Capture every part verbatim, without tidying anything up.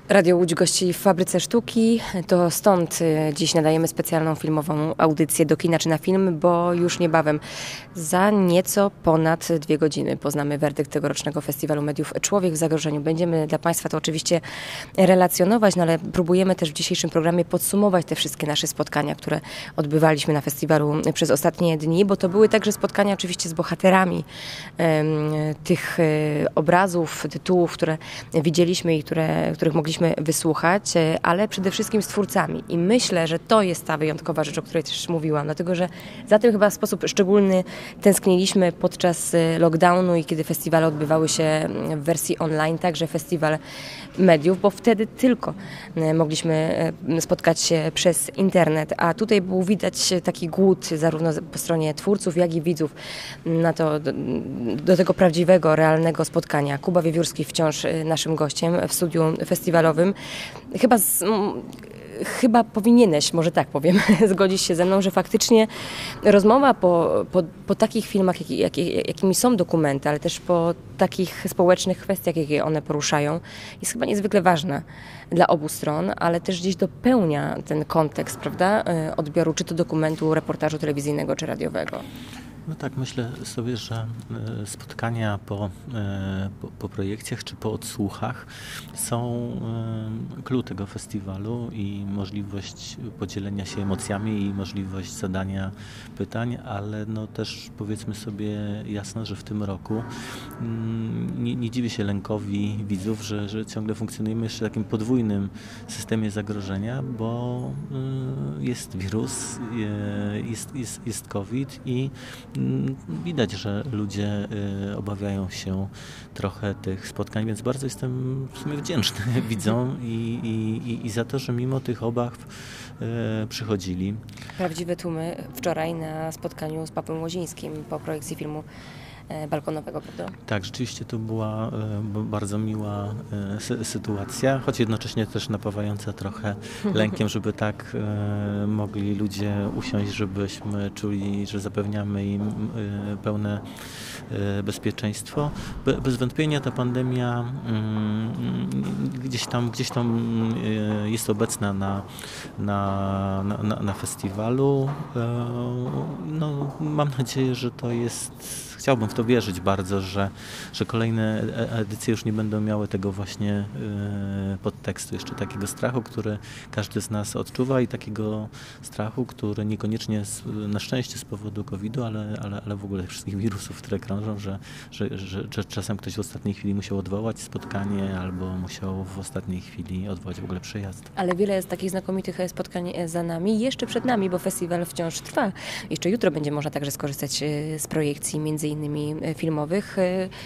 Radio Łódź gości w Fabryce Sztuki, to stąd dziś nadajemy specjalną filmową audycję do kina czy na film, bo już niebawem, za nieco ponad dwie godziny poznamy werdykt tegorocznego Festiwalu Mediów Człowiek w zagrożeniu. Będziemy dla Państwa to oczywiście relacjonować, no ale próbujemy też w dzisiejszym programie podsumować te wszystkie nasze spotkania, które odbywaliśmy na festiwalu przez ostatnie dni, bo to były także spotkania oczywiście z bohaterami um, tych obrazów, tytułów, które widzieliśmy i które, których mogliśmy wysłuchać, ale przede wszystkim z twórcami. I myślę, że to jest ta wyjątkowa rzecz, o której też mówiłam, dlatego że za tym chyba w sposób szczególny tęskniliśmy podczas lockdownu i kiedy festiwale odbywały się w wersji online, także festiwal mediów, bo wtedy tylko mogliśmy spotkać się przez internet, a tutaj był widać taki głód zarówno po stronie twórców, jak i widzów na to, do, do tego prawdziwego, realnego spotkania. Kuba Wiewiórski wciąż naszym gościem w studiu festiwalowym. Chyba z, Chyba powinieneś, może tak powiem, zgodzić się ze mną, że faktycznie rozmowa po, po, po takich filmach, jak, jak, jakimi są dokumenty, ale też po takich społecznych kwestiach, jakie one poruszają, jest chyba niezwykle ważna dla obu stron, ale też gdzieś dopełnia ten kontekst, prawda, odbioru czy to dokumentu, reportażu telewizyjnego czy radiowego. No tak, myślę sobie, że spotkania po, po, po projekcjach czy po odsłuchach są clue tego festiwalu i możliwość podzielenia się emocjami i możliwość zadania pytań, ale no też powiedzmy sobie jasno, że w tym roku nie, nie dziwię się lękowi widzów, że, że ciągle funkcjonujemy jeszcze w takim podwójnym systemie zagrożenia, bo jest wirus, jest, jest, jest COVID i widać, że ludzie obawiają się trochę tych spotkań, więc bardzo jestem w sumie wdzięczny widzom i, i, i za to, że mimo tych obaw przychodzili. Prawdziwe tłumy wczoraj na spotkaniu z Pawłem Łozińskim po projekcji filmu balkonowego, prawda? Tak, rzeczywiście to była bardzo miła sytuacja, choć jednocześnie też napawająca trochę lękiem, żeby tak mogli ludzie usiąść, żebyśmy czuli, że zapewniamy im pełne bezpieczeństwo. Bez wątpienia ta pandemia gdzieś tam, gdzieś tam jest obecna na, na, na, na festiwalu. No, mam nadzieję, że to jest Chciałbym w to wierzyć bardzo, że, że kolejne edycje już nie będą miały tego właśnie podtekstu, jeszcze takiego strachu, który każdy z nas odczuwa i takiego strachu, który niekoniecznie z, na szczęście z powodu kowida, ale, ale, ale w ogóle wszystkich wirusów, które krążą, że, że, że, że czasem ktoś w ostatniej chwili musiał odwołać spotkanie albo musiał w ostatniej chwili odwołać w ogóle przyjazd. Ale wiele jest takich znakomitych spotkań za nami, jeszcze przed nami, bo festiwal wciąż trwa. Jeszcze jutro będzie można także skorzystać z projekcji między innymi filmowych.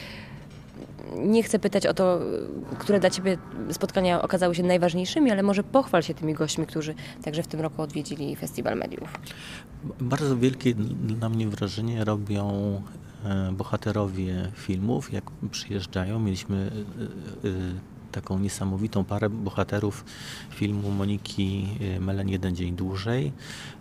Nie chcę pytać o to, które dla Ciebie spotkania okazały się najważniejszymi, ale może pochwal się tymi gośćmi, którzy także w tym roku odwiedzili Festiwal Mediów. Bardzo wielkie dla mnie wrażenie robią bohaterowie filmów, jak przyjeżdżają. Mieliśmy taką niesamowitą parę bohaterów filmu Moniki Melen Jeden dzień dłużej.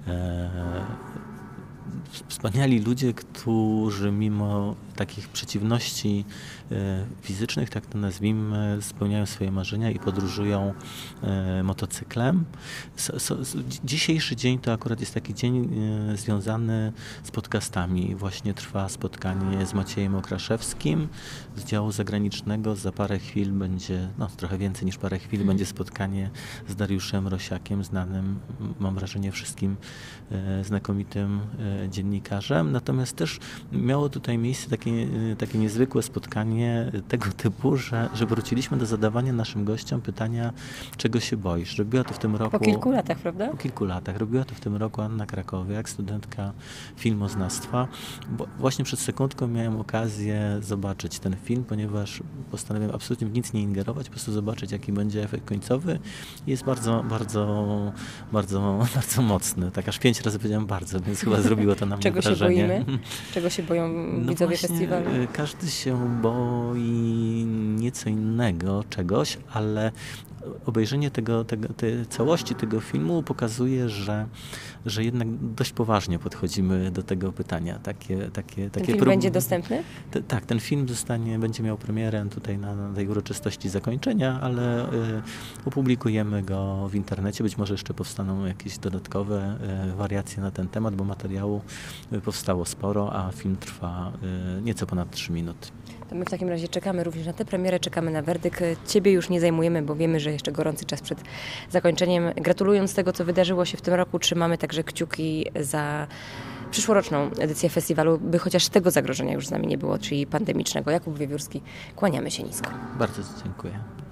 Wspaniali ludzie, którzy mimo takich przeciwności fizycznych, tak to nazwijmy, spełniają swoje marzenia i podróżują motocyklem. So, so, dzisiejszy dzień to akurat jest taki dzień związany z podcastami. Właśnie trwa spotkanie z Maciejem Okraszewskim z działu zagranicznego. Za parę chwil będzie, no trochę więcej niż parę chwil, będzie spotkanie z Dariuszem Rosiakiem, znanym, mam wrażenie, wszystkim znakomitym dziennikarzem. Natomiast też miało tutaj miejsce takie, takie niezwykłe spotkanie tego typu, że, że wróciliśmy do zadawania naszym gościom pytania, czego się boisz. Robiła to w tym roku... Po kilku latach, prawda? Po kilku latach. Robiła to w tym roku Anna Krakowiak, studentka filmoznawstwa. Bo właśnie przed sekundką miałem okazję zobaczyć ten film, ponieważ postanowiłem absolutnie w nic nie ingerować, po prostu zobaczyć, jaki będzie efekt końcowy. Jest bardzo, bardzo, bardzo, bardzo mocny. Tak aż pięć razy powiedziałem bardzo, więc chyba zrobiło to na mnie Czego wrażenie. się boimy? Czego się boją no widzowie właśnie, festiwalu? Każdy się boi nieco innego, czegoś, ale obejrzenie tego, tego, tej całości tego filmu pokazuje, że, że jednak dość poważnie podchodzimy do tego pytania. Takie, takie, Ten takie film prób... będzie dostępny? Te, tak, ten film zostanie, będzie miał premierę tutaj na, na tej uroczystości zakończenia, ale y, opublikujemy go w internecie. Być może jeszcze powstaną jakieś dodatkowe y, wariacje na ten temat, bo materiału y, powstało sporo, a film trwa y, nieco ponad trzy minuty. To my w takim razie czekamy również na tę premierę, czekamy na werdykt. Ciebie już nie zajmujemy, bo wiemy, że jeszcze gorący czas przed zakończeniem. Gratulując tego, co wydarzyło się w tym roku, trzymamy także kciuki za przyszłoroczną edycję festiwalu, by chociaż tego zagrożenia już z nami nie było, czyli pandemicznego. Jakub Wiewiórski, kłaniamy się nisko. Bardzo dziękuję.